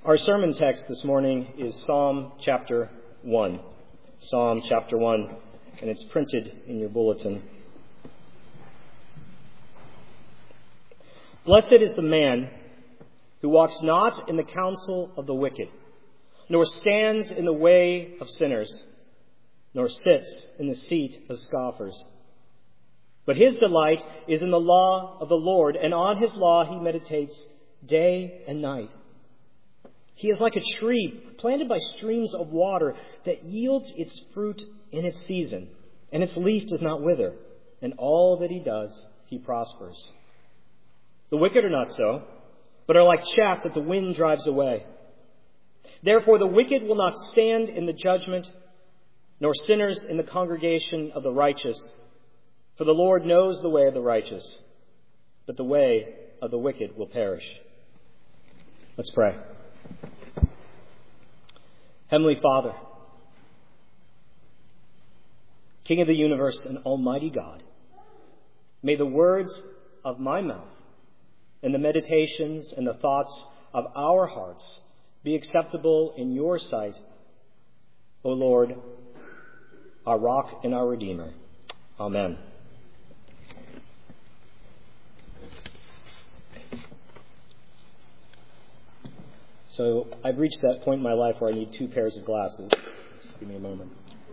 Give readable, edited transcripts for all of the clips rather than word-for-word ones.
Our sermon text this morning is Psalm chapter 1. Psalm chapter 1, and it's printed in your bulletin. Blessed is the man who walks not in the counsel of the wicked, nor stands in the way of sinners, nor sits in the seat of scoffers. But his delight is in the law of the Lord, and on his law he meditates day and night. He is like a tree planted by streams of water that yields its fruit in its season, and its leaf does not wither, and all that he does, he prospers. The wicked are not so, but are like chaff that the wind drives away. Therefore the wicked will not stand in the judgment, nor sinners in the congregation of the righteous. For the Lord knows the way of the righteous, but the way of the wicked will perish. Let's pray. Heavenly Father, King of the universe and Almighty God, may the words of my mouth and the meditations and the thoughts of our hearts be acceptable in your sight, O Lord, our rock and our Redeemer. Amen. So I've reached that point in my life where I need two pairs of glasses. Just give me a moment.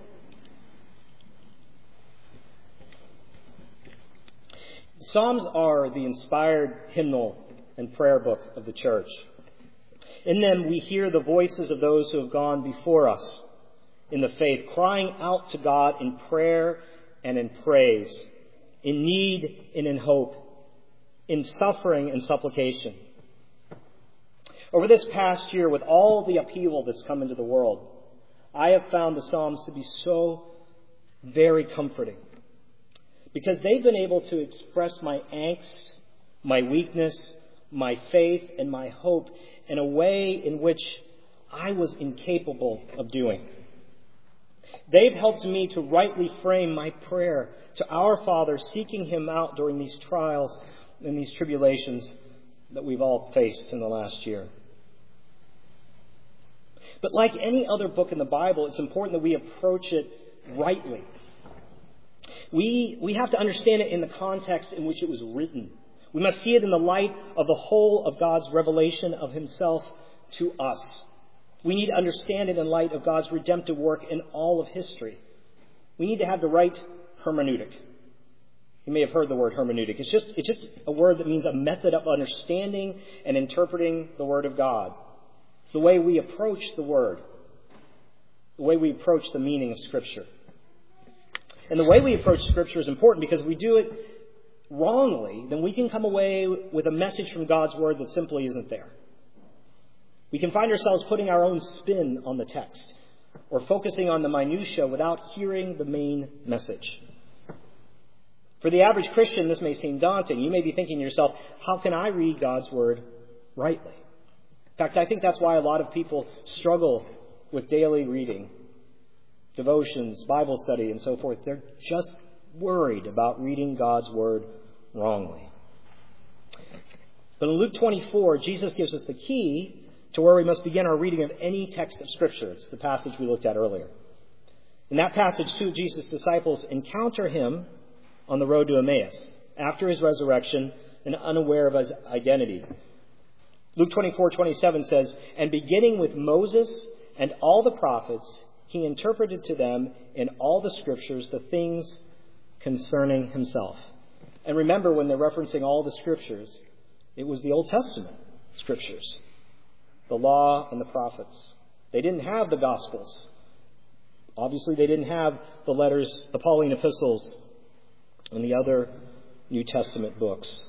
Psalms are the inspired hymnal and prayer book of the church. In them we hear the voices of those who have gone before us in the faith, crying out to God in prayer and in praise, in need and in hope, in suffering and supplication. Over this past year, with all the upheaval that's come into the world, I have found the Psalms to be so very comforting, because they've been able to express my angst, my weakness, my faith, and my hope in a way in which I was incapable of doing. They've helped me to rightly frame my prayer to our Father, seeking Him out during these trials and these tribulations that we've all faced in the last year. But like any other book in the Bible, it's important that we approach it rightly. We have to understand it in the context in which it was written. We must see it in the light of the whole of God's revelation of Himself to us. We need to understand it in light of God's redemptive work in all of history. We need to have the right hermeneutic. You may have heard the word hermeneutic. It's just a word that means a method of understanding and interpreting the Word of God. It's the way we approach the Word, the way we approach the meaning of Scripture. And the way we approach Scripture is important, because if we do it wrongly, then we can come away with a message from God's Word that simply isn't there. We can find ourselves putting our own spin on the text, or focusing on the minutiae without hearing the main message. For the average Christian, this may seem daunting. You may be thinking to yourself, how can I read God's Word rightly? In fact, I think that's why a lot of people struggle with daily reading, devotions, Bible study, and so forth. They're just worried about reading God's Word wrongly. But in Luke 24, Jesus gives us the key to where we must begin our reading of any text of Scripture. It's the passage we looked at earlier. In that passage, two of Jesus' disciples encounter Him on the road to Emmaus after His resurrection and unaware of His identity. Luke 24:27 says, "And beginning with Moses and all the prophets, He interpreted to them in all the Scriptures the things concerning Himself." And remember, when they're referencing all the Scriptures, it was the Old Testament Scriptures, the law and the prophets. They didn't have the Gospels. Obviously, they didn't have the letters, the Pauline epistles, and the other New Testament books.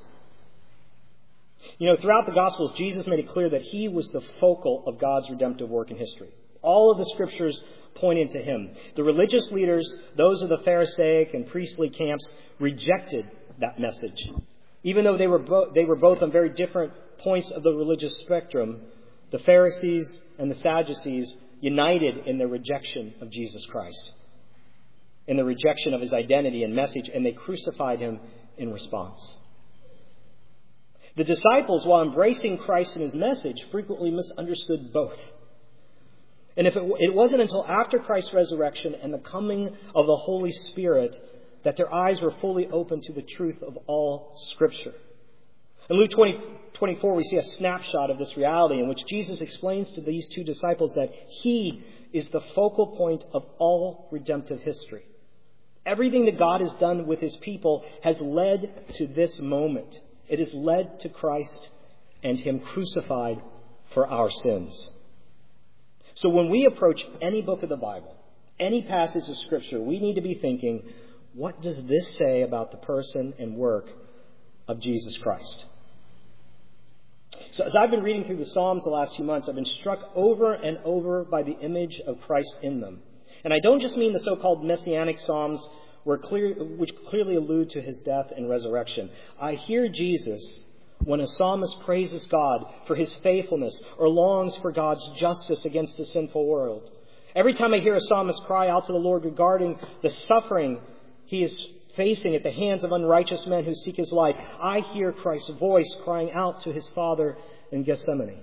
You know, throughout the Gospels, Jesus made it clear that He was the focal of God's redemptive work in history. All of the Scriptures pointed to Him. The religious leaders, those of the Pharisaic and priestly camps, rejected that message. Even though they were both on very different points of the religious spectrum, the Pharisees and the Sadducees united in their rejection of Jesus Christ, in the rejection of His identity and message, and they crucified Him in response. The disciples, while embracing Christ and his message, frequently misunderstood both. And if it wasn't until after Christ's resurrection and the coming of the Holy Spirit that their eyes were fully open to the truth of all Scripture. In Luke 24, we see a snapshot of this reality in which Jesus explains to these two disciples that he is the focal point of all redemptive history. Everything that God has done with his people has led to this moment. It has led to Christ and him crucified for our sins. So when we approach any book of the Bible, any passage of Scripture, we need to be thinking, what does this say about the person and work of Jesus Christ? So as I've been reading through the Psalms the last few months, I've been struck over and over by the image of Christ in them. And I don't just mean the so-called messianic Psalms which clearly allude to his death and resurrection. I hear Jesus when a psalmist praises God for his faithfulness or longs for God's justice against a sinful world. Every time I hear a psalmist cry out to the Lord regarding the suffering he is facing at the hands of unrighteous men who seek his life, I hear Christ's voice crying out to his Father in Gethsemane.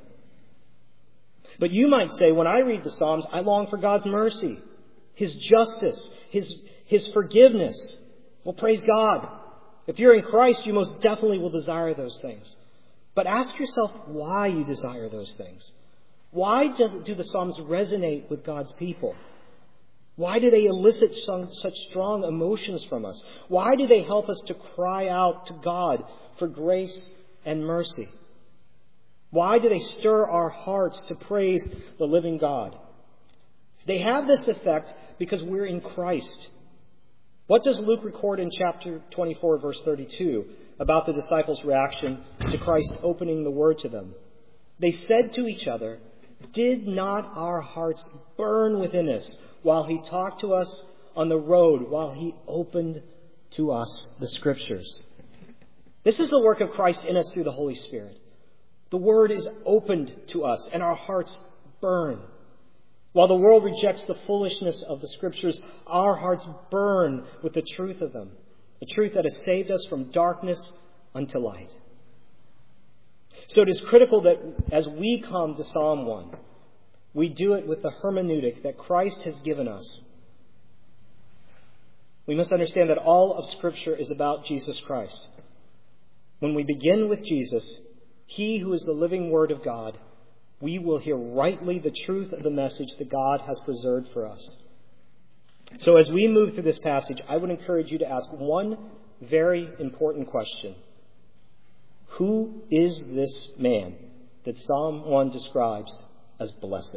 But you might say, when I read the Psalms, I long for God's mercy, his justice, his forgiveness. Well, praise God. If you're in Christ, you most definitely will desire those things. But ask yourself why you desire those things. Why do the Psalms resonate with God's people? Why do they elicit such strong emotions from us? Why do they help us to cry out to God for grace and mercy? Why do they stir our hearts to praise the living God? They have this effect because we're in Christ. What does Luke record in chapter 24, verse 32 about the disciples' reaction to Christ opening the Word to them? They said to each other, "Did not our hearts burn within us while he talked to us on the road, while he opened to us the Scriptures?" This is the work of Christ in us through the Holy Spirit. The Word is opened to us and our hearts burn. While the world rejects the foolishness of the Scriptures, our hearts burn with the truth of them, the truth that has saved us from darkness unto light. So it is critical that as we come to Psalm 1, we do it with the hermeneutic that Christ has given us. We must understand that all of Scripture is about Jesus Christ. When we begin with Jesus, he who is the living Word of God, we will hear rightly the truth of the message that God has preserved for us. So as we move through this passage, I would encourage you to ask one very important question. Who is this man that Psalm 1 describes as blessed?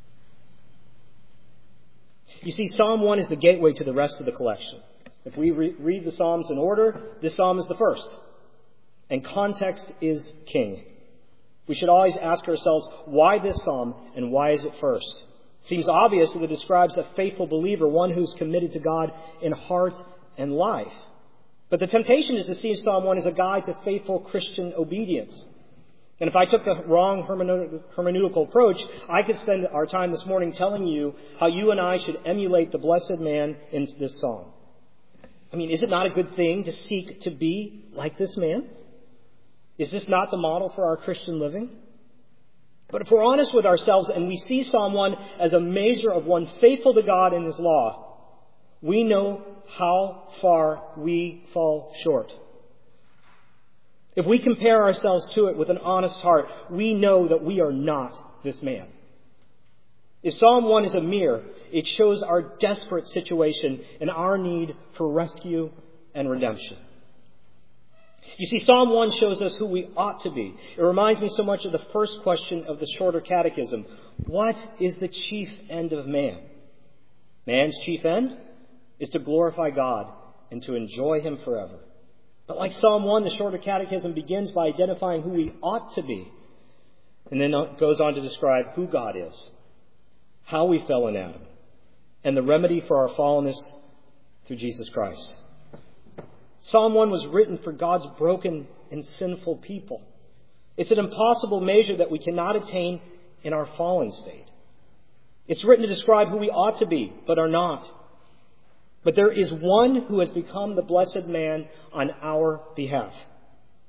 You see, Psalm 1 is the gateway to the rest of the collection. If we read the Psalms in order, this Psalm is the first. And context is king. We should always ask ourselves, why this Psalm and why is it first? It seems obvious that it describes a faithful believer, one who's committed to God in heart and life. But the temptation is to see Psalm 1 as a guide to faithful Christian obedience. And if I took the wrong hermeneutical approach, I could spend our time this morning telling you how you and I should emulate the blessed man in this psalm. I mean, is it not a good thing to seek to be like this man? Is this not the model for our Christian living? But if we're honest with ourselves and we see Psalm 1 as a measure of one faithful to God and his law, we know how far we fall short. If we compare ourselves to it with an honest heart, we know that we are not this man. If Psalm 1 is a mirror, it shows our desperate situation and our need for rescue and redemption. You see, Psalm 1 shows us who we ought to be. It reminds me so much of the first question of the shorter catechism. What is the chief end of man? Man's chief end is to glorify God and to enjoy him forever. But like Psalm 1, the shorter catechism begins by identifying who we ought to be, and then goes on to describe who God is, how we fell in Adam, and the remedy for our fallenness through Jesus Christ. Psalm 1 was written for God's broken and sinful people. It's an impossible measure that we cannot attain in our fallen state. It's written to describe who we ought to be, but are not. But there is one who has become the blessed man on our behalf.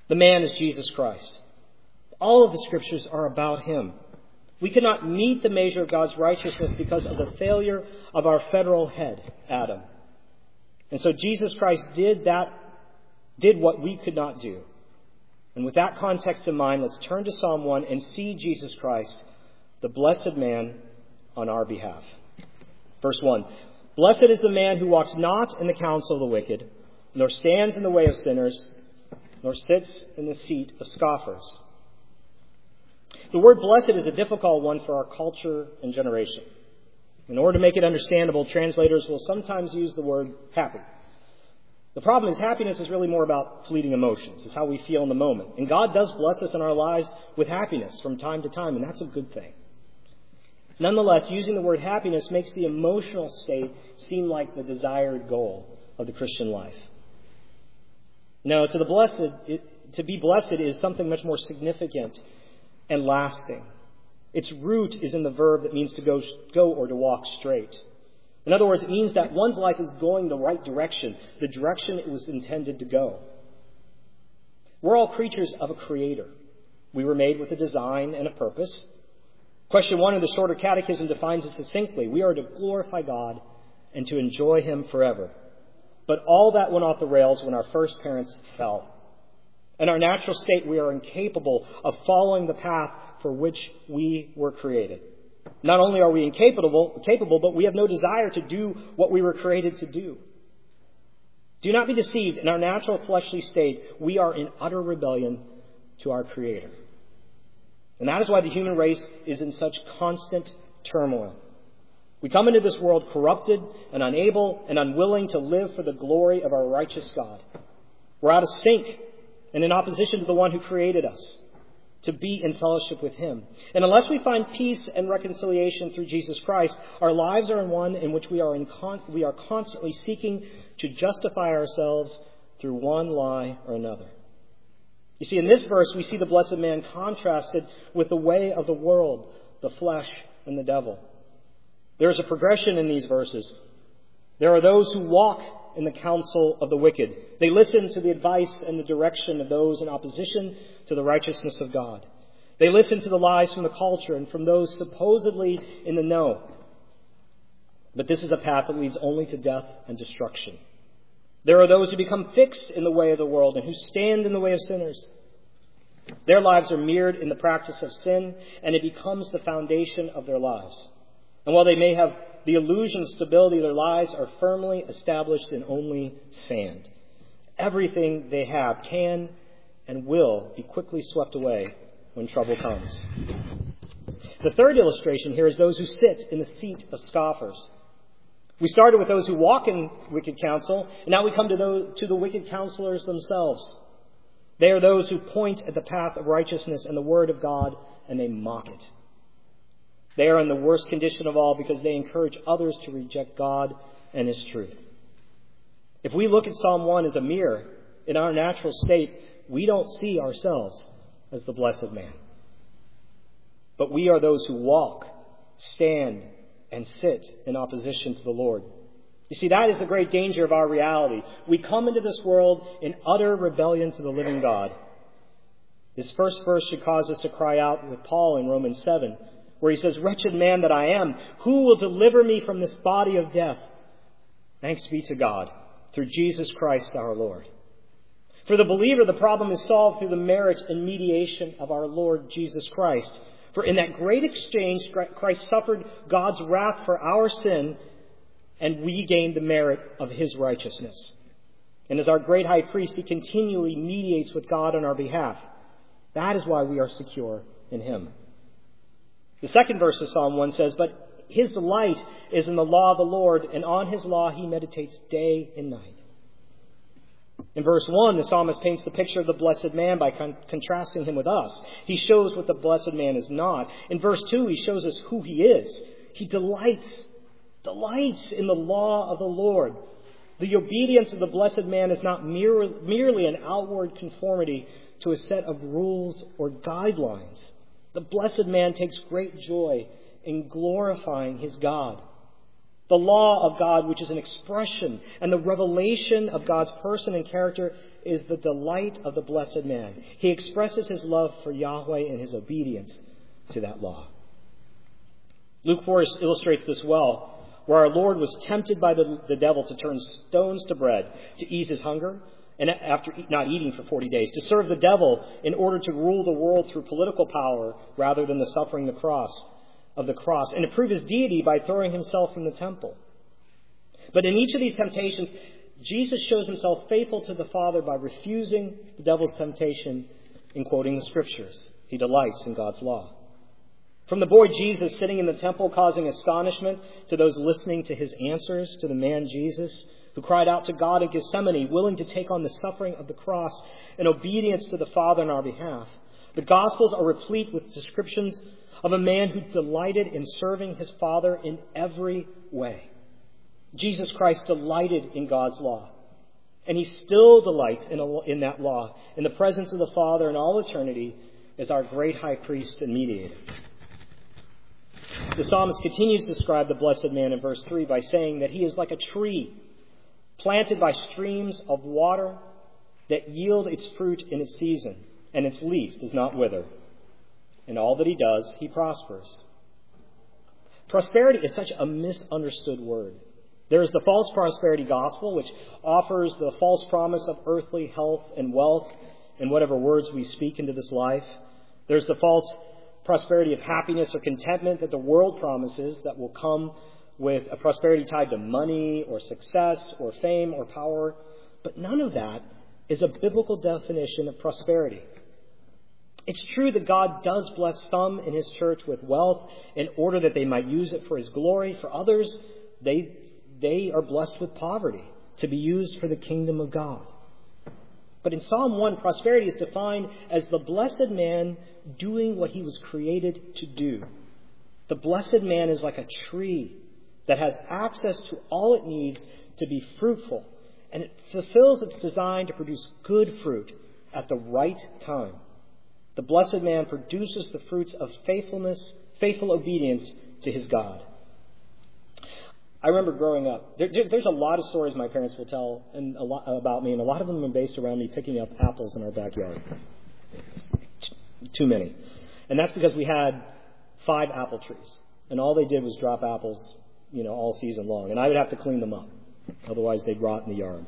The man is Jesus Christ. All of the Scriptures are about him. We could not meet the measure of God's righteousness because of the failure of our federal head, Adam. And so Jesus Christ did what we could not do. And with that context in mind, let's turn to Psalm 1 and see Jesus Christ, the blessed man, on our behalf. Verse 1. Blessed is the man who walks not in the counsel of the wicked, nor stands in the way of sinners, nor sits in the seat of scoffers. The word blessed is a difficult one for our culture and generation. In order to make it understandable, translators will sometimes use the word happy. The problem is happiness is really more about fleeting emotions. It's how we feel in the moment. And God does bless us in our lives with happiness from time to time, and that's a good thing. Nonetheless, using the word happiness makes the emotional state seem like the desired goal of the Christian life. No, to be blessed is something much more significant and lasting. Its root is in the verb that means to go or to walk straight. In other words, it means that one's life is going the right direction, the direction it was intended to go. We're all creatures of a creator. We were made with a design and a purpose. Question 1 of the Shorter Catechism defines it succinctly. We are to glorify God and to enjoy him forever. But all that went off the rails when our first parents fell. In our natural state, we are incapable of following the path for which we were created. Not only are we incapable, but we have no desire to do what we were created to do. Do not be deceived. In our natural fleshly state, we are in utter rebellion to our Creator. And that is why the human race is in such constant turmoil. We come into this world corrupted and unable and unwilling to live for the glory of our righteous God. We're out of sync and in opposition to the one who created us, to be in fellowship with him. And unless we find peace and reconciliation through Jesus Christ, our lives are in one in which we are constantly seeking to justify ourselves through one lie or another. You see, in this verse, we see the blessed man contrasted with the way of the world, the flesh, and the devil. There is a progression in these verses. There are those who walk in the counsel of the wicked. They listen to the advice and the direction of those in opposition to the righteousness of God. They listen to the lies from the culture and from those supposedly in the know. But this is a path that leads only to death and destruction. There are those who become fixed in the way of the world and who stand in the way of sinners. Their lives are mirrored in the practice of sin, and it becomes the foundation of their lives. And while they may have the illusion of stability, their lives are firmly established in only sand. Everything they have can and will be quickly swept away when trouble comes. The third illustration here is those who sit in the seat of scoffers. We started with those who walk in wicked counsel, and now we come to the wicked counselors themselves. They are those who point at the path of righteousness and the word of God, and they mock it. They are in the worst condition of all because they encourage others to reject God and his truth. If we look at Psalm 1 as a mirror, in our natural state, we don't see ourselves as the blessed man. But we are those who walk, stand, and sit in opposition to the Lord. You see, that is the great danger of our reality. We come into this world in utter rebellion to the living God. This first verse should cause us to cry out with Paul in Romans 7, where he says, "Wretched man that I am, who will deliver me from this body of death? Thanks be to God, through Jesus Christ our Lord." For the believer, the problem is solved through the merit and mediation of our Lord Jesus Christ. For in that great exchange, Christ suffered God's wrath for our sin, and we gained the merit of his righteousness. And as our great high priest, he continually mediates with God on our behalf. That is why we are secure in him. The second verse of Psalm 1 says, "But his delight is in the law of the Lord, and on his law he meditates day and night." In verse 1, the psalmist paints the picture of the blessed man by contrasting him with us. He shows what the blessed man is not. In verse 2, he shows us who he is. He delights in the law of the Lord. The obedience of the blessed man is not merely an outward conformity to a set of rules or guidelines. The blessed man takes great joy in glorifying his God. The law of God, which is an expression and the revelation of God's person and character, is the delight of the blessed man. He expresses his love for Yahweh in his obedience to that law. Luke 4 illustrates this well, where our Lord was tempted by the devil to turn stones to bread, to ease his hunger, and after not eating for 40 days, to serve the devil in order to rule the world through political power rather than the suffering of the cross, and to prove his deity by throwing himself from the temple. But in each of these temptations, Jesus shows himself faithful to the Father by refusing the devil's temptation in quoting the Scriptures. He delights in God's law. From the boy Jesus sitting in the temple causing astonishment to those listening to his answers, to the man Jesus who cried out to God in Gethsemane, willing to take on the suffering of the cross in obedience to the Father on our behalf, the Gospels are replete with descriptions of a man who delighted in serving his Father in every way. Jesus Christ delighted in God's law, and he still delights in that law in the presence of the Father in all eternity as our great high priest and mediator. The psalmist continues to describe the blessed man in verse 3 by saying that he is like a tree planted by streams of water that yield its fruit in its season, and its leaf does not wither. In all that he does, he prospers. Prosperity is such a misunderstood word. There is the false prosperity gospel, which offers the false promise of earthly health and wealth in whatever words we speak into this life. There's the false prosperity of happiness or contentment that the world promises that will come with a prosperity tied to money or success or fame or power. But none of that is a biblical definition of prosperity. It's true that God does bless some in his church with wealth in order that they might use it for his glory. For others, they are blessed with poverty to be used for the kingdom of God. But in Psalm 1, prosperity is defined as the blessed man doing what he was created to do. The blessed man is like a tree that has access to all it needs to be fruitful, and it fulfills its design to produce good fruit at the right time. The blessed man produces the fruits of faithfulness, faithful obedience to his God. I remember growing up, there's a lot of stories my parents will tell about me, and a lot of them are based around me picking up apples in our backyard. Too many. And that's because we had 5 apple trees, and all they did was drop apples, all season long, and I would have to clean them up. Otherwise, they'd rot in the yard.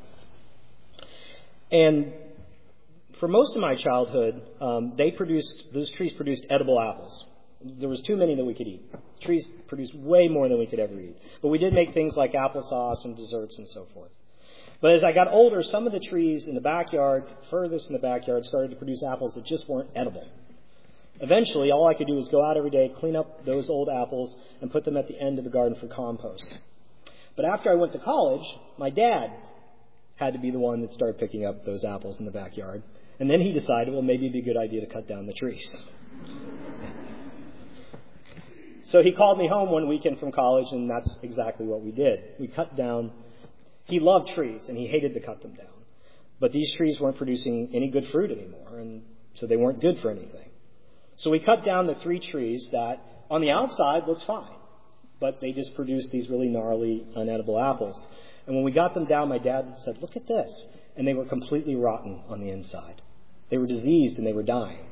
And for most of my childhood, those trees produced edible apples. There was too many that we could eat. Trees produced way more than we could ever eat. But we did make things like applesauce and desserts and so forth. But as I got older, some of the trees in the backyard, furthest in the backyard, started to produce apples that just weren't edible. Eventually, all I could do was go out every day, clean up those old apples, and put them at the end of the garden for compost. But after I went to college, my dad had to be the one that started picking up those apples in the backyard. And then he decided, well, maybe it'd be a good idea to cut down the trees. So he called me home one weekend from college, and that's exactly what we did. We cut down. He loved trees, and he hated to cut them down. But these trees weren't producing any good fruit anymore, and so they weren't good for anything. So we cut down the 3 trees that, on the outside, looked fine, but they just produced these really gnarly, unedible apples. And when we got them down, my dad said, "Look at this." And they were completely rotten on the inside. They were diseased, and they were dying.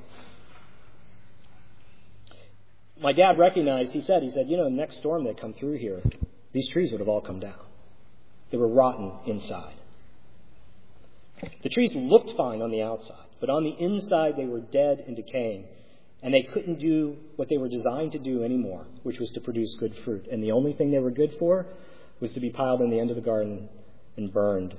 My dad recognized, he said, the next storm that come through here, these trees would have all come down. They were rotten inside. The trees looked fine on the outside, but on the inside they were dead and decaying, and they couldn't do what they were designed to do anymore, which was to produce good fruit. And the only thing they were good for was to be piled in the end of the garden and burned.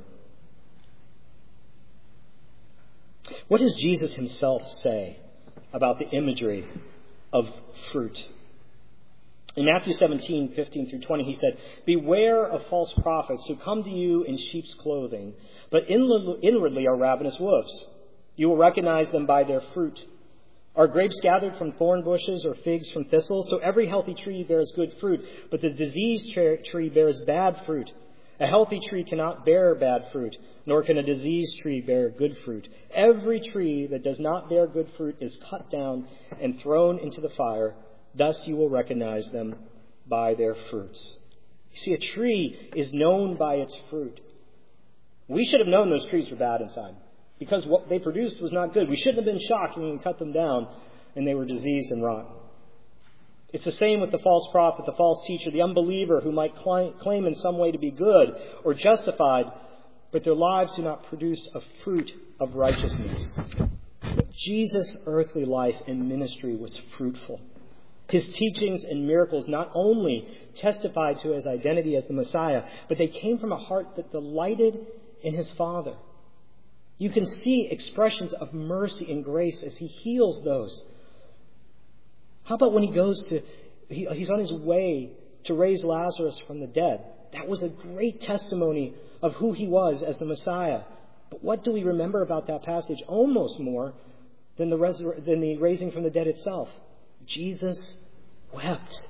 What does Jesus himself say about the imagery of fruit? In Matthew 17:15-20, he said, "Beware of false prophets who come to you in sheep's clothing, but inwardly are ravenous wolves. You will recognize them by their fruit. Are grapes gathered from thorn bushes or figs from thistles? So every healthy tree bears good fruit, but the diseased tree bears bad fruit. A healthy tree cannot bear bad fruit, nor can a diseased tree bear good fruit. Every tree that does not bear good fruit is cut down and thrown into the fire. Thus you will recognize them by their fruits." You see, a tree is known by its fruit. We should have known those trees were bad inside because what they produced was not good. We shouldn't have been shocked when we cut them down and they were diseased and rotten. It's the same with the false prophet, the false teacher, the unbeliever who might claim in some way to be good or justified, but their lives do not produce a fruit of righteousness. Jesus' earthly life and ministry was fruitful. His teachings and miracles not only testified to his identity as the Messiah, but they came from a heart that delighted in his Father. You can see expressions of mercy and grace as he heals those. How about when he's on his way to raise Lazarus from the dead? That was a great testimony of who he was as the Messiah. But what do we remember about that passage? Almost more than the raising from the dead itself. Jesus wept.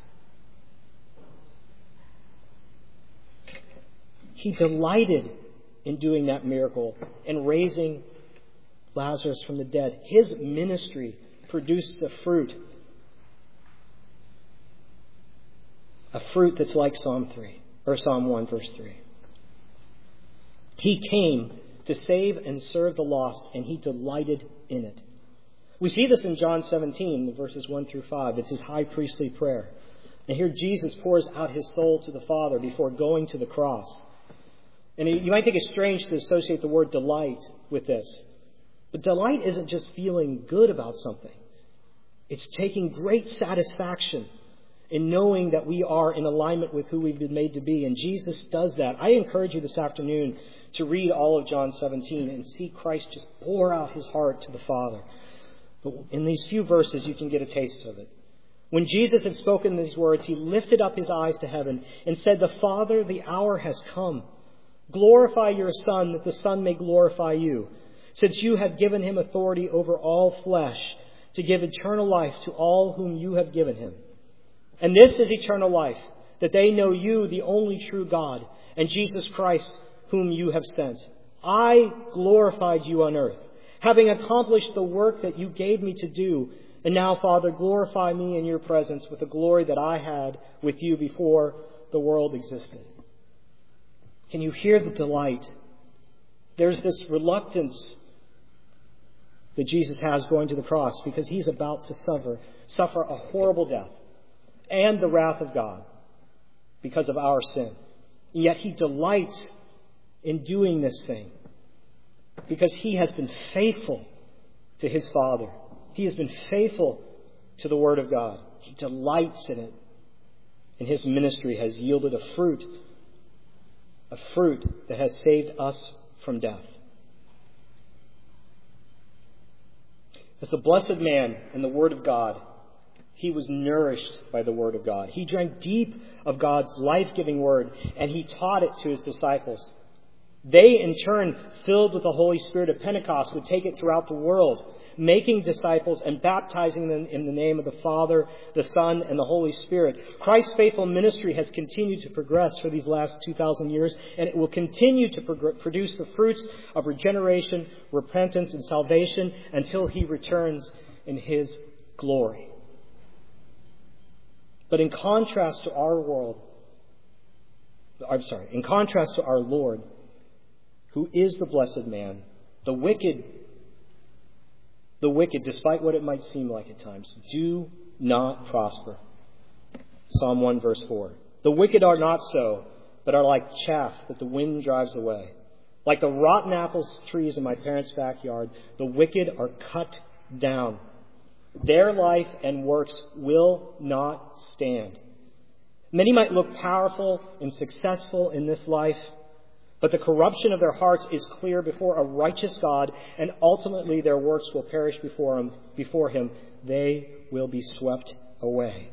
He delighted in doing that miracle and raising Lazarus from the dead. His ministry produced a fruit that's like Psalm 1, verse 3. He came to save and serve the lost, and he delighted in it. We see this in John 17, verses 1 through 5. It's his high priestly prayer. And here Jesus pours out his soul to the Father before going to the cross. And you might think it's strange to associate the word delight with this. But delight isn't just feeling good about something. It's taking great satisfaction in knowing that we are in alignment with who we've been made to be. And Jesus does that. I encourage you this afternoon to read all of John 17 and see Christ just pour out his heart to the Father. But in these few verses, you can get a taste of it. When Jesus had spoken these words, he lifted up his eyes to heaven and said, "The Father, the hour has come. Glorify your Son, that the Son may glorify you, since you have given him authority over all flesh, to give eternal life to all whom you have given him. And this is eternal life, that they know you, the only true God, and Jesus Christ, whom you have sent. I glorified you on earth, having accomplished the work that you gave me to do. And now, Father, glorify me in your presence with the glory that I had with you before the world existed." Can you hear the delight? There's this reluctance that Jesus has going to the cross because he's about to suffer a horrible death and the wrath of God because of our sin. And yet he delights in doing this thing because he has been faithful to his Father. He has been faithful to the Word of God. He delights in it. And his ministry has yielded a fruit that has saved us from death. As the blessed man in the Word of God, he was nourished by the Word of God. He drank deep of God's life-giving Word, and he taught it to his disciples. They, in turn, filled with the Holy Spirit at Pentecost, would take it throughout the world, making disciples and baptizing them in the name of the Father, the Son, and the Holy Spirit. Christ's faithful ministry has continued to progress for these last 2,000 years, and it will continue to produce the fruits of regeneration, repentance, and salvation until he returns in his glory. But in contrast to our Lord, who is the blessed man, the wicked, despite what it might seem like at times, do not prosper. Psalm 1, verse 4. The wicked are not so, but are like chaff that the wind drives away. Like the rotten apple trees in my parents' backyard, the wicked are cut down. Their life and works will not stand. Many might look powerful and successful in this life, but the corruption of their hearts is clear before a righteous God, and ultimately their works will perish before him. They will be swept away.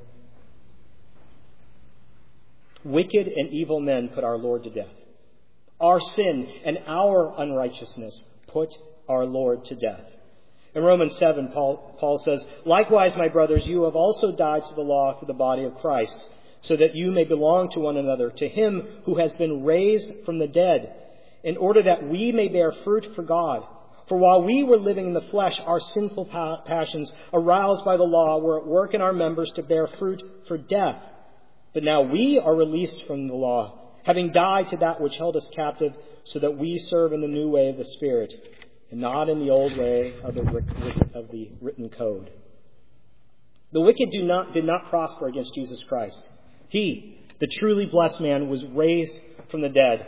Wicked and evil men put our Lord to death. Our sin and our unrighteousness put our Lord to death. In Romans 7, Paul says, "Likewise, my brothers, you have also died to the law for the body of Christ, so that you may belong to one another, to him who has been raised from the dead, in order that we may bear fruit for God. For while we were living in the flesh, our sinful passions, aroused by the law, were at work in our members to bear fruit for death. But now we are released from the law, having died to that which held us captive, so that we serve in the new way of the Spirit, and not in the old way of the written code. The wicked did not prosper against Jesus Christ. He, the truly blessed man, was raised from the dead.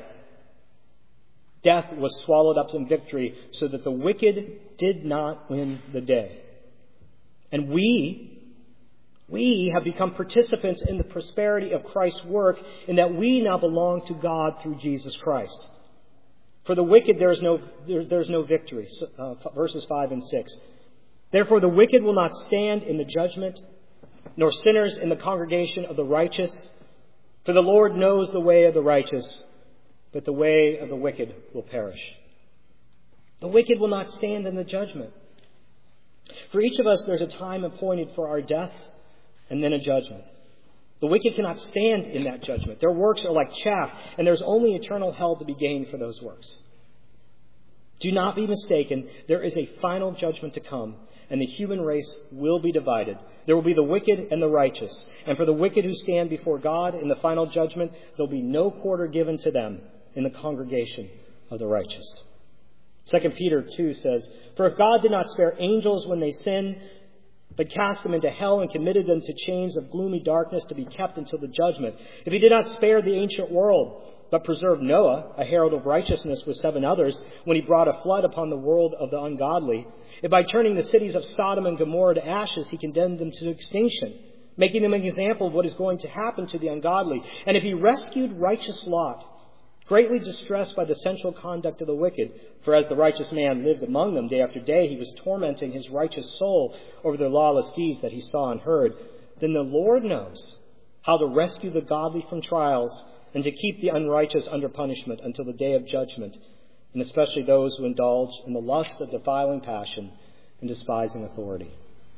Death was swallowed up in victory, so that the wicked did not win the day. And we have become participants in the prosperity of Christ's work, in that we now belong to God through Jesus Christ. For the wicked there is no victory. Verses 5 and 6. Therefore the wicked will not stand in the judgment, nor sinners in the congregation of the righteous. For the Lord knows the way of the righteous, but the way of the wicked will perish. The wicked will not stand in the judgment. For each of us there's a time appointed for our deaths, and then a judgment. The wicked cannot stand in that judgment. Their works are like chaff, and there's only eternal hell to be gained for those works. Do not be mistaken. There is a final judgment to come, and the human race will be divided. There will be the wicked and the righteous. And for the wicked who stand before God in the final judgment, there will be no quarter given to them in the congregation of the righteous. 2 Peter 2 says, For if God did not spare angels when they sinned, but cast them into hell and committed them to chains of gloomy darkness to be kept until the judgment. If he did not spare the ancient world, but preserved Noah, a herald of righteousness, with 7 others, when he brought a flood upon the world of the ungodly, if by turning the cities of Sodom and Gomorrah to ashes he condemned them to extinction, making them an example of what is going to happen to the ungodly, and if he rescued righteous Lot, greatly distressed by the sensual conduct of the wicked, for as the righteous man lived among them day after day, he was tormenting his righteous soul over their lawless deeds that he saw and heard, then the Lord knows how to rescue the godly from trials, and to keep the unrighteous under punishment until the day of judgment, and especially those who indulge in the lust of defiling passion and despising authority.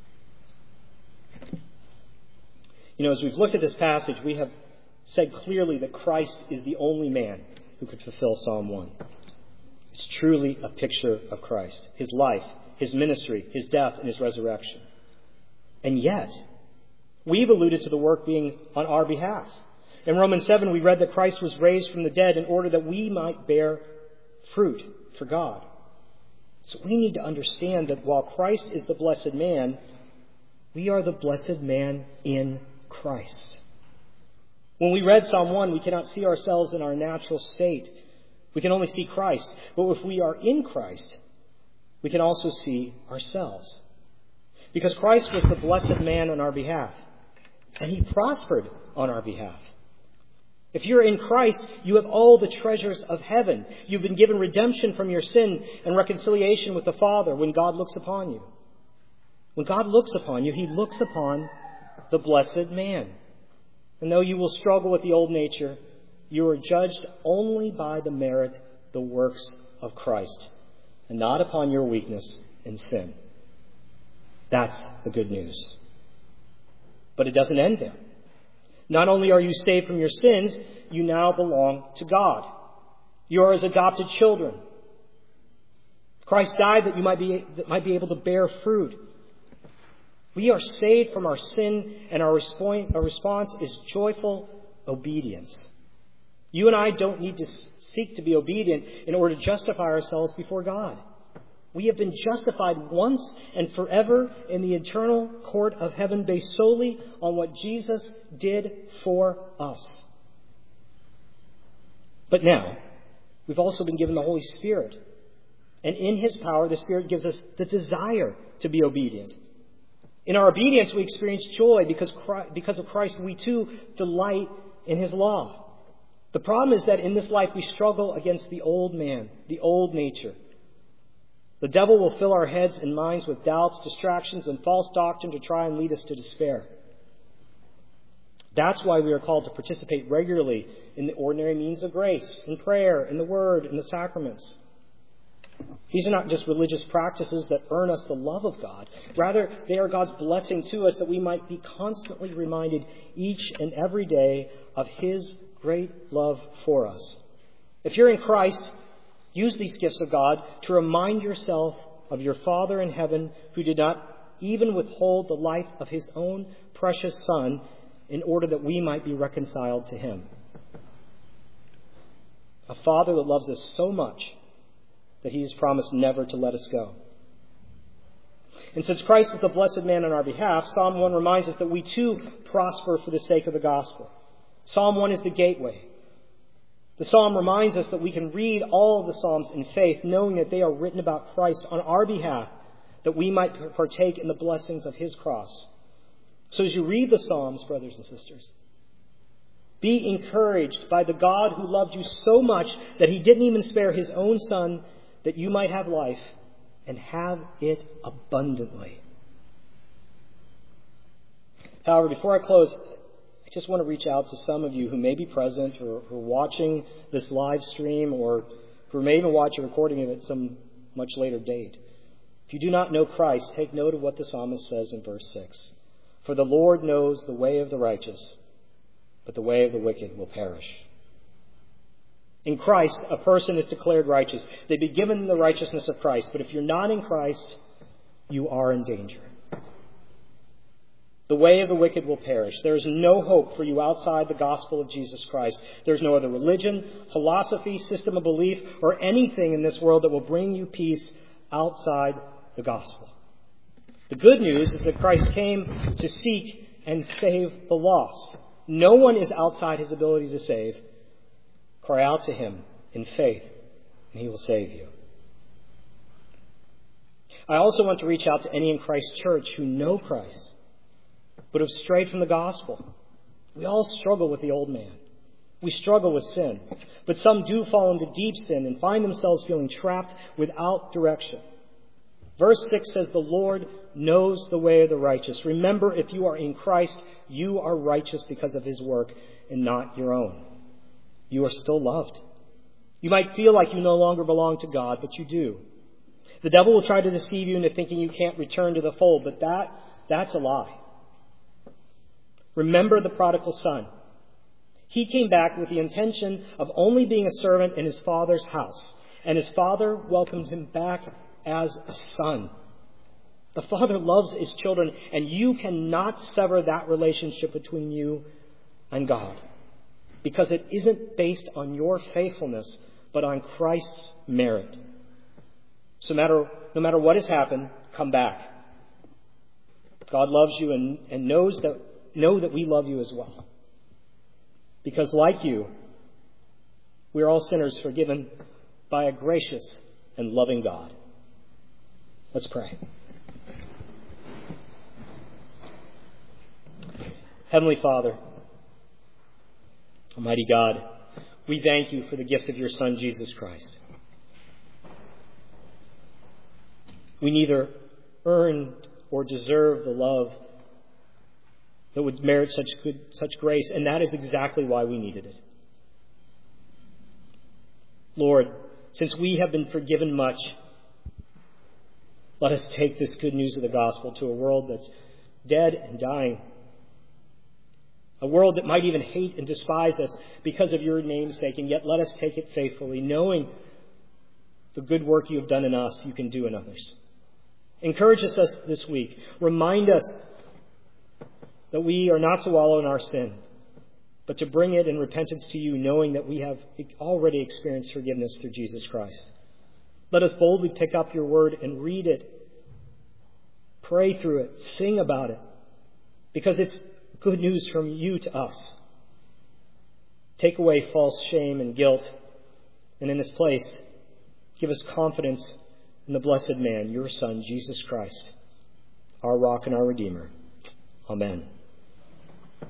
As we've looked at this passage, we have said clearly that Christ is the only man who could fulfill Psalm 1. It's truly a picture of Christ, his life, his ministry, his death, and his resurrection. And yet, we've alluded to the work being on our behalf. In Romans 7, we read that Christ was raised from the dead in order that we might bear fruit for God. So we need to understand that while Christ is the blessed man, we are the blessed man in Christ. When we read Psalm 1, we cannot see ourselves in our natural state. We can only see Christ. But if we are in Christ, we can also see ourselves. Because Christ was the blessed man on our behalf, and he prospered on our behalf. If you're in Christ, you have all the treasures of heaven. You've been given redemption from your sin and reconciliation with the Father when God looks upon you. When God looks upon you, he looks upon the blessed man. And though you will struggle with the old nature, you are judged only by the merit, the works of Christ, and not upon your weakness and sin. That's the good news. But it doesn't end there. Not only are you saved from your sins, you now belong to God. You are his adopted children. Christ died that you might be able to bear fruit. We are saved from our sin, and our response is joyful obedience. You and I don't need to seek to be obedient in order to justify ourselves before God. We have been justified once and forever in the eternal court of heaven based solely on what Jesus did for us. But now, we've also been given the Holy Spirit. And in his power, the Spirit gives us the desire to be obedient. In our obedience, we experience joy because of Christ. We too delight in his law. The problem is that in this life, we struggle against the old man, the old nature. The devil will fill our heads and minds with doubts, distractions, and false doctrine to try and lead us to despair. That's why we are called to participate regularly in the ordinary means of grace, in prayer, in the Word, in the sacraments. These are not just religious practices that earn us the love of God. Rather, they are God's blessing to us that we might be constantly reminded each and every day of his great love for us. If you're in Christ, use these gifts of God to remind yourself of your Father in heaven, who did not even withhold the life of his own precious Son, in order that we might be reconciled to him. A Father that loves us so much that he has promised never to let us go. And since Christ is the blessed man on our behalf, Psalm 1 reminds us that we too prosper for the sake of the gospel. Psalm 1 is the gateway. The psalm reminds us that we can read all of the Psalms in faith, knowing that they are written about Christ on our behalf, that we might partake in the blessings of his cross. So as you read the Psalms, brothers and sisters, be encouraged by the God who loved you so much that he didn't even spare his own Son that you might have life and have it abundantly. However, before I close, I just want to reach out to some of you who may be present or who are watching this live stream or who may even watch a recording of it some much later date. If you do not know Christ, take note of what the psalmist says in verse 6. For the Lord knows the way of the righteous, but the way of the wicked will perish. In Christ, a person is declared righteous. They've been given the righteousness of Christ. But if you're not in Christ, you are in danger. The way of the wicked will perish. There is no hope for you outside the gospel of Jesus Christ. There's no other religion, philosophy, system of belief, or anything in this world that will bring you peace outside the gospel. The good news is that Christ came to seek and save the lost. No one is outside his ability to save. Cry out to him in faith, and he will save you. I also want to reach out to any in Christ's church who know Christ, but have strayed from the gospel. We all struggle with the old man. We struggle with sin. But some do fall into deep sin and find themselves feeling trapped without direction. Verse 6 says, the Lord knows the way of the righteous. Remember, if you are in Christ, you are righteous because of his work and not your own. You are still loved. You might feel like you no longer belong to God, but you do. The devil will try to deceive you into thinking you can't return to the fold, but that's a lie. Remember the prodigal son. He came back with the intention of only being a servant in his father's house, and his father welcomed him back as a son. The Father loves his children, and you cannot sever that relationship between you and God, because it isn't based on your faithfulness, but on Christ's merit. So no matter what has happened, come back. God loves you and know that we love you as well. Because like you, we are all sinners forgiven by a gracious and loving God. Let's pray. Heavenly Father, Almighty God, we thank you for the gift of your Son, Jesus Christ. We neither earn or deserve the love that would merit such grace, and that is exactly why we needed it. Lord, since we have been forgiven much, let us take this good news of the gospel to a world that's dead and dying. A world that might even hate and despise us because of your name's sake, and yet let us take it faithfully, knowing the good work you have done in us, you can do in others. Encourage us this week. Remind us that we are not to wallow in our sin, but to bring it in repentance to you, knowing that we have already experienced forgiveness through Jesus Christ. Let us boldly pick up your word and read it, pray through it, sing about it, because it's good news from you to us. Take away false shame and guilt, and in this place, give us confidence in the blessed man, your Son, Jesus Christ, our rock and our Redeemer. Amen.